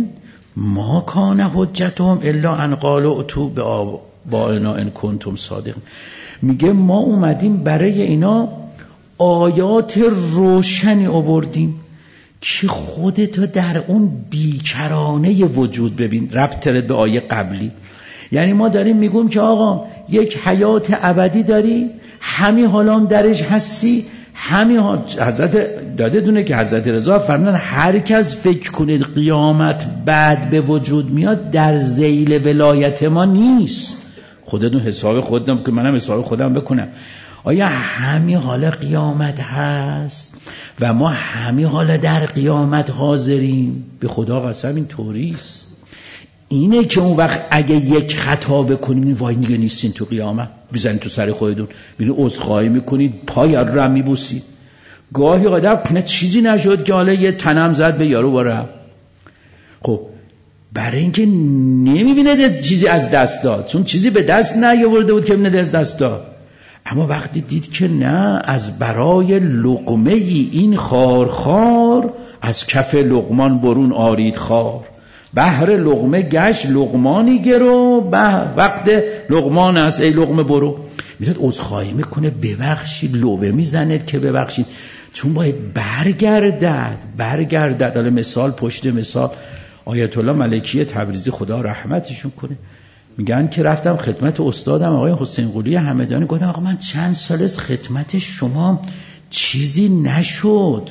ما کان حجتهم الا ان قالوا اتوا بآبائنا ان کنتم صادقین. میگه ما اومدیم برای اینا آیات روشنی آوردیم که خودتو در اون بیکرانه وجود ببین. ربط به آیه قبلی. یعنی ما داریم میگیم که آقا یک حیات ابدی داری، همین حالا هم درش هستی، همین ها. حضرت داده دونه که حضرت رضا فرمودن هر کس فکر کنه قیامت بعد به وجود میاد در ذیل ولایت ما نیست. خودتون حساب خودم که منم حساب خودم بکنم. آیا همین حالا قیامت هست و ما همین حالا در قیامت حاضریم؟ به خدا قسم این طوریست. اینه که اون وقت اگه یک خطا بکنین وای دیگه نیستین تو قیامت، بزنید تو سر خودتون، میرین عذرخواهی میکنید، پای یارو رو میبوسید. گاهی آدم نه چیزی نشد که حالا یه تنم زد به یارو بارم. خب برای اینکه نمیبینه چیزی از دست داد، چون چیزی به دست نیاورده بود که ببینه از دست داد. اما وقتی دید که نه، از برای لقمه ای این خار خار از کف لقمان برون آرید خار. بهر لقمه گشت لقمانی گرو، وقت لقمان است ای لقمه برو. میاد عذرخواهی میکنه، ببخشید، لوبه میزند که ببخشید، چون باید برگردد برگردد حالا مثال پشت مثال. آیت الله ملکی تبریزی خدا رحمتشون کنه میگن که رفتم خدمت استادم آقای حسین قلی همدانی، گفتم آقا من چند سال از خدمت شما چیزی نشد،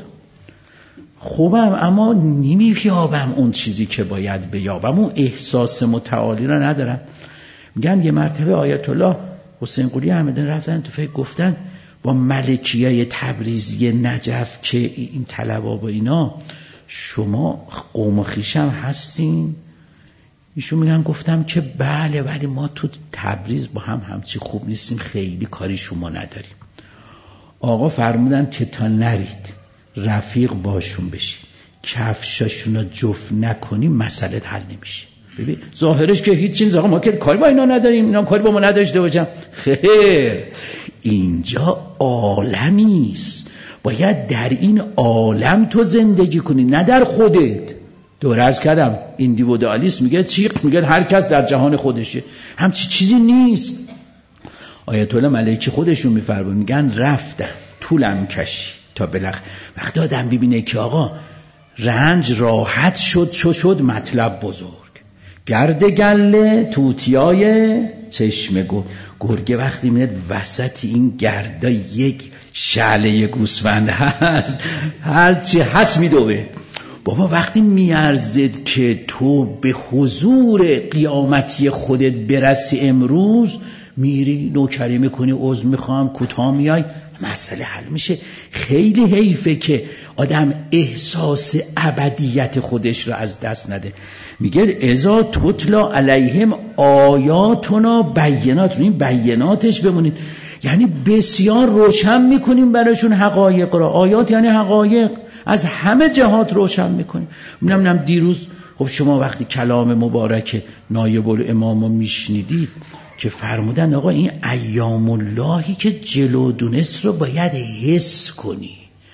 خوبم اما نمی‌یابم اون چیزی که باید بیابم، اون احساس متعالی را ندارم. میگن یه مرتبه آیت الله حسین قلی همدانی رفتن تو فکر گفتن با ملکیه تبریزی نجف که این طلبا و اینا شما قوم و خویشم هستین؟ ایشون میگن گفتم که بله، ولی ما تو تبریز با هم همچی خوب نیستیم، خیلی کاری شما نداریم. آقا فرمودن که تا نرید رفیق باشون بشی، کفشاشون رو جفت نکنی مسئله حل نمیشه. ببین ظاهرش که هیچ چیز، آقا ما که کاری با اینا نداریم، اینا کاری با ما نداشته باشم. خیر، اینجا عالمی است، باید در این عالم تو زندگی کنی، نه در خودت. دور عرض کردم ایندیویدوالیسم میگه چی؟ میگه هر کس در جهان خودشه، همچی چیزی نیست. آیت الله ملکی خودشون میفرمون، میگن رفتم طولم کشی تا بلخ وقتی آدم ببینه که آقا رنج راحت شد شد شد مطلب بزرگ، گرد گله توتیای چشم گرگ. گرگه وقتی میاد وسط این گردا یک شعله گوسفند هست، هرچی هست میدوه. بابا وقتی میارزد که تو به حضور قیامتی خودت برسی، امروز میری نوکری میکنی، عذر میخوام، کوتاه میای، مسئله حل میشه. خیلی حیفه که آدم احساس ابدیت خودش رو از دست نده. میگه اذا تتلا علیهم آیاتنا بینات، رو این بیناتش بمونید، یعنی بسیار روشن میکنیم براشون حقایق را. آیات یعنی حقایق، از همه جهات روشن میکنیم. میدونم دیروز خب شما وقتی کلام مبارک نایب الامام رو میشنیدید که فرمودن آقا این ایام اللهی که جلو دونست رو باید حس کنی.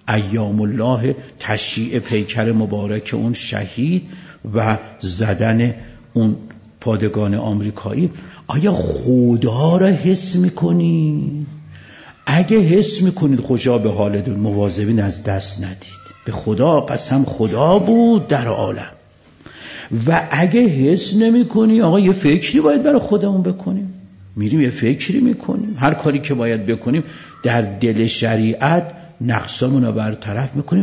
ایام الله تشییع پیکر مبارک اون شهید و زدن اون پادگان آمریکایی. آیا خدا را حس میکنید؟ اگه حس میکنید خوشا به حالتون، مواظبین از دست ندید. به خدا قسم خدا بود در عالم. و اگه حس نمی کنی آقا یه فکری باید برای خودمون بکنیم، میریم یه فکری میکنیم، هر کاری که باید بکنیم در دل شریعت نقصامون رو برطرف میکنیم.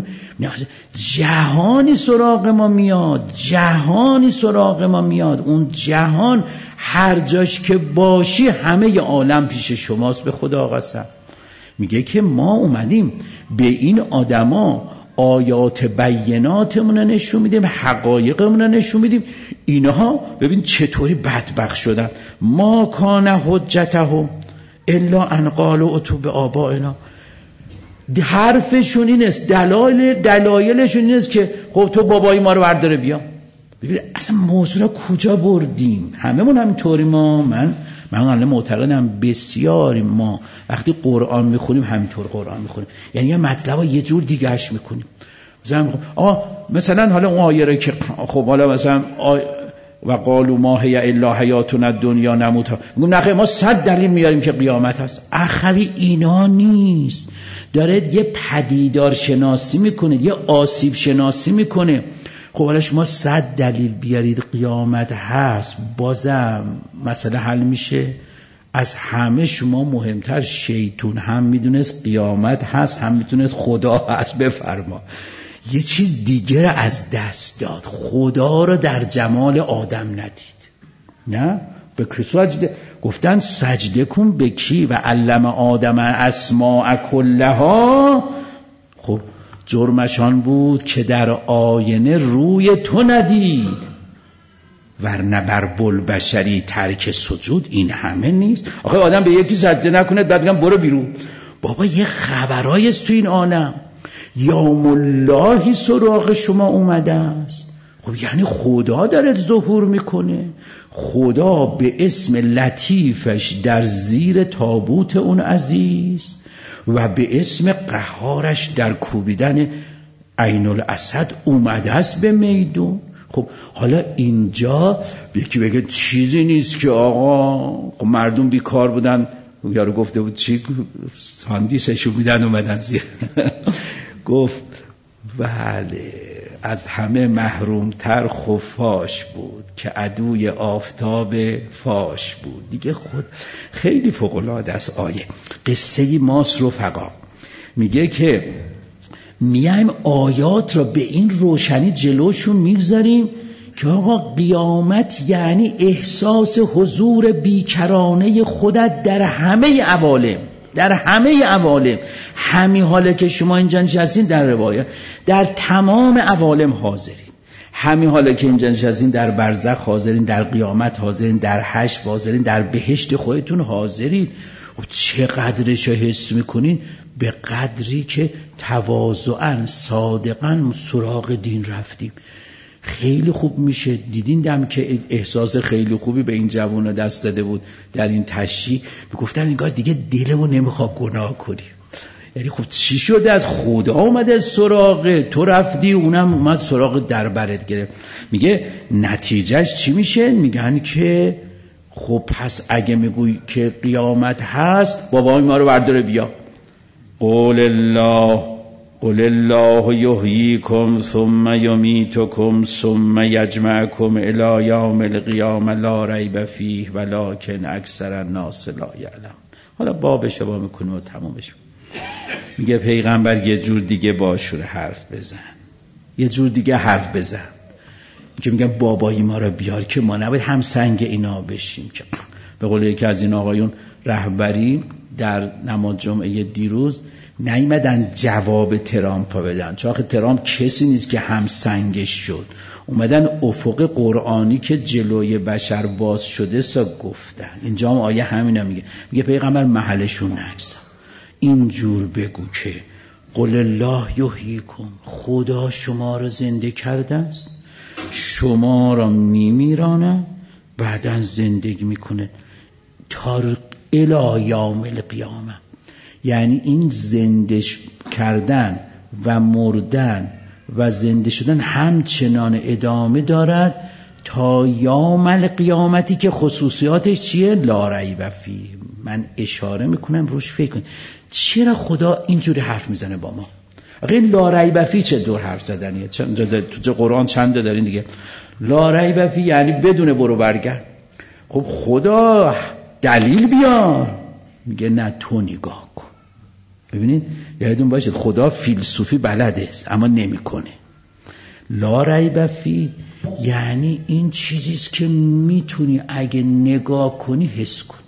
جهانی سراغ ما میاد، جهانی سراغ ما میاد. اون جهان هر جاش که باشی همه عالم پیش شماست. به خدا قسم. میگه که ما اومدیم به این آدما آیات بیناتمون رو نشون میدیم، حقایقمون رو نشون میدیم. اینها ببین چطوری بدبخت شدن. ما کان حجتهم الا ان قالوا اتوا بآبائنا. حرفشون این است، دلایل دلایلشون این است که خب تو بابای ما رو برداره بیا. ببین اصلا موضوع رو کجا بردیم؟ هممون همینطوری. ما من من الان معتقدم بسیاری ما وقتی قرآن میخونیم همینطور قرآن میخونیم، یعنی یه مطلب یه جور دیگهش میکنیم. مثلا آه مثلا حالا اون آیه رو که خب حالا مثلا و قالوا ما هی الا حیاتنا الدنیا نموت، میگم نه ما صد دلیل میاریم که قیامت هست. اخوی اینا نیست. داره یه پدیدار شناسی میکنه، یه آسیب شناسی میکنه. خب حالا شما صد دلیل بیارید قیامت هست، بازم مسئله حل میشه؟ از همه شما مهمتر شیطون هم میدونست قیامت هست، هم میدونست خدا هست. بفرما یه چیز دیگه رو از دست داد، خدا رو در جمال آدم ندید. نه به کی سجده گفتن؟ سجده کن به کی؟ و علم آدم اسماء کلها. خب جرمشان بود که در آینه روی تو ندید، ورنه بر بلبشری ترک سجود این همه نیست. آخه آدم به یکی سجده نکنه بعد میگم برو بیرون. بابا یه خبرایی است تو این عالم. یوم اللهی سراغ شما اومده است. خب یعنی خدا داره ظهور میکنه. خدا به اسم لطیفش در زیر تابوت اون عزیز و به اسم قهارش در کوبیدن عین الاسد اومده است به میدون. خب حالا اینجا یکی بگه چیزی نیست که آقا خب مردم بیکار بودن، یارو گفته بود چی ساندیسشو میدن اومدن زیر گفت بله از همه محرومتر خفاش بود که عدوی آفتاب فاش بود. دیگه خود خیلی فوق‌العاده است. آیه قصه ماست رفقا. میگه که میایم آیات را به این روشنی جلوشون میگذاریم که آقا قیامت یعنی احساس حضور بیکرانه خودت در همه عوالم، در همه عوالم. همین حاله که شما اینجا نشستین در روایت در تمام عوالم حاضرین، همین حاله که اینجا نشستین در برزخ حاضرین، در قیامت حاضرین، در حشر حاضرین، در بهشت خودتون حاضرین. و چقدرش حس میکنین؟ به قدری که تواضعاً صادقاً سراغ دین رفتیم. خیلی خوب میشه. دیدین دم که احساس خیلی خوبی به این جوونا دست داده بود در این تشییع. میگفتن انگار دیگه دلمون نمیخواد گناه کنیم. یعنی خب چی شده؟ از خدا اومده سراغ تو، رفتی اونم اومد سراغ دربرت گرفت. میگه نتیجهش چی میشه؟ میگن که خب پس اگه میگوی که قیامت هست بابای ما رو برداره بیا. قول الله قل الله یحییکم ثم یمیتکم ثم یجمعکم الی یوم القیامه لا ریب فیه ولکن اکثر الناس لا یعلمون. حالا بابش با میکنیم و تمامش. میگه پیغمبر یه جور دیگه باشور حرف بزن، یه جور دیگه حرف بزن که میگن بابایی ما رو بیار که ما نباید هم سنگ اینا بشیم. که به قول یکی از این آقایون رهبری در نماز جمعه دیروز نیومدن جواب ترامپ بدن، چون آخه ترامپ کسی نیست که هم سنگش شد. اومدن افق قرآنی که جلوی بشر باز شده سا گفتن. اینجا هم آیه همینا میگه، میگه پیغمبر محلشون نگذار، اینجور بگو که قل الله یحییکم، خدا شما را زنده کرده است، شما را میمیرانه، بعداً زندگی میکنه تا الی یوم القیامه. یعنی این زندش کردن و مردن و زنده شدن همچنان ادامه دارد تا یوم القیامتی که خصوصیاتش چیه؟ لا ریب فیه. من اشاره میکنم روش فکر کنید چرا خدا اینجوری حرف میزنه با ما؟ آقا لا ریب فیه چه دور حرف زدنیه؟ تو قرآن چنده دارین دیگه؟ لا ریب فیه یعنی بدون برو برگرد. خب خدا دلیل بیار، میگه نه تو نگاه کن. ببینید یادتون باشه خدا فیلسوفی بلده اما نمیکنه. لا ریب فیه یعنی این چیزیست که میتونی اگه نگاه کنی حس کنی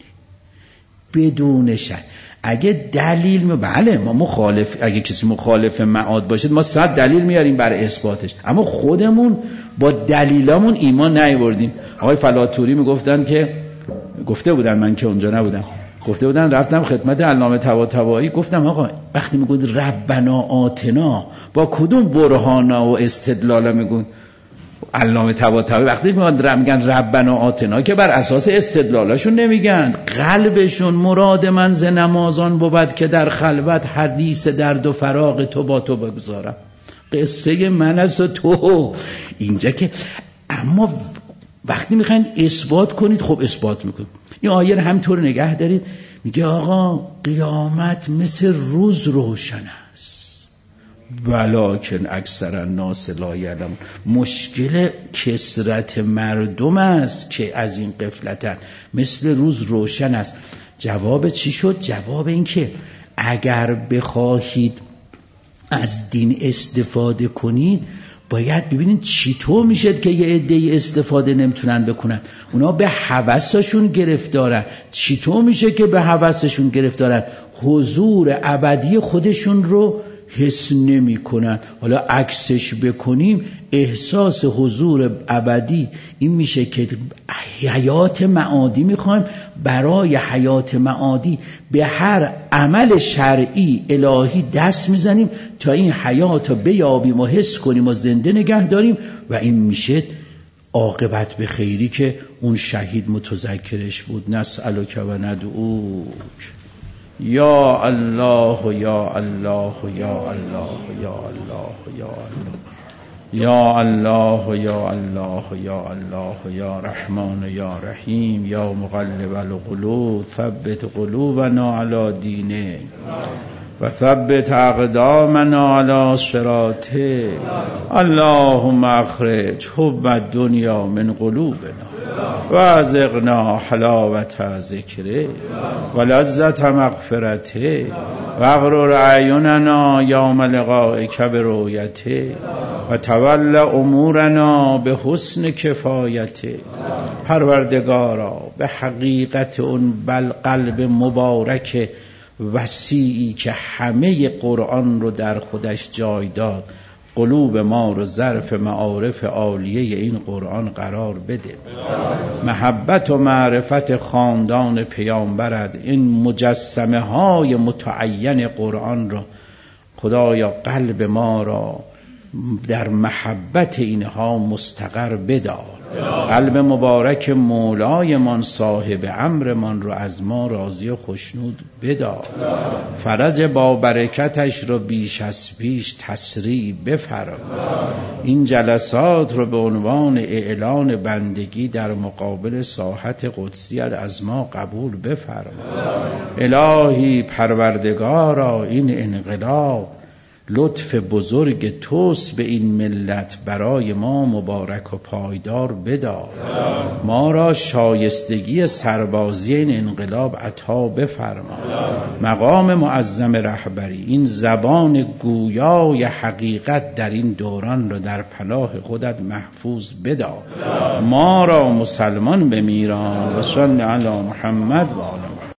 بدون شک. اگه دلیل می... بله ما مخالف، اگه کسی مخالف معاد باشه ما صد دلیل میاریم برای اثباتش، اما خودمون با دلیلامون ایمان نیاوردیم. آقای فلاتوری میگفتن که گفته بودن، من که اونجا نبودم، گفته بودن رفتم خدمت علامه طباطبایی گفتم آقا وقتی میگید ربنا آتنا با کدوم برهانا و استدلالا میگن؟ علامه طباطبایی وقتی میگن ربنا آتنا که بر اساس استدلالاشون نمیگن، قلبشون مراد من ز نمازان بود که در خلوت حدیث درد و فراق تو با تو بگذارم. قصه من است و تو اینجا که. اما وقتی میخواین اثبات کنید خب اثبات میکنید. این آیه رو همینطور نگه دارید، میگه آقا قیامت مثل روز روشن است ولکن اکثر الناس لا یعلمون. مشکل کثرت مردم است که از این غفلتن. مثل روز روشن است. جواب چی شد؟ جواب این که اگر بخواهید از دین استفاده کنید باید ببینید چطور میشه که یه عده استفاده نمیتونن بکنن. اونا به هوسشون گرفتارن. چطور میشه که به هوسشون گرفتارن؟ حضور ابدی خودشون رو حس نمی کنن. حالا عکسش بکنیم احساس حضور ابدی این میشه که حیات معادی میخوایم. برای حیات معادی به هر عمل شرعی الهی دست میزنیم تا این حیات رو بیابیم و حس کنیم و زنده نگه داریم و این میشه عاقبت به خیری که اون شهید متذکرش بود. نسألک و ندعوک یا الله یا الله یا الله یا الله یا الله یا الله یا الله یا الله یا رحمان یا رحیم یا مقلب القلوب ثبت قلوبنا علی دینه و ثبت اقدامنا علی صراطه. اللهم اخرج حب الدنیا من قلوبنا و ازغنا حلاوت ذکره و لذت مغفرته و اغرر اعیننا یوم لقائک برؤیته و تول امورنا به حسن کفایته. پروردگارا به حقیقت اون بل قلب مبارک وسیعی که همه قرآن رو در خودش جای داد، قلوب ما رو ظرف معارف عالیه این قرآن قرار بده. محبت و معرفت خاندان پیامبرت این مجسمه های متعین قرآن رو خدایا قلب ما را در محبت اینها مستقر بدار. قلب مبارک مولای من صاحب امر من رو از ما راضی و خوشنود بدار. فرج با برکتش رو بیش از پیش تسریع بفرما. این جلسات رو به عنوان اعلان بندگی در مقابل ساحت قدسیت از ما قبول بفرما. الهی پروردگارا این انقلاب لطف بزرگ توست به این ملت، برای ما مبارک و پایدار بدار. ما را شایستگی سربازی این انقلاب عطا بفرما. مقام معظم رهبری این زبان گویای حقیقت در این دوران را در پناه خودت محفوظ بدار. ما را مسلمان بمیران و صلی علی محمد و آل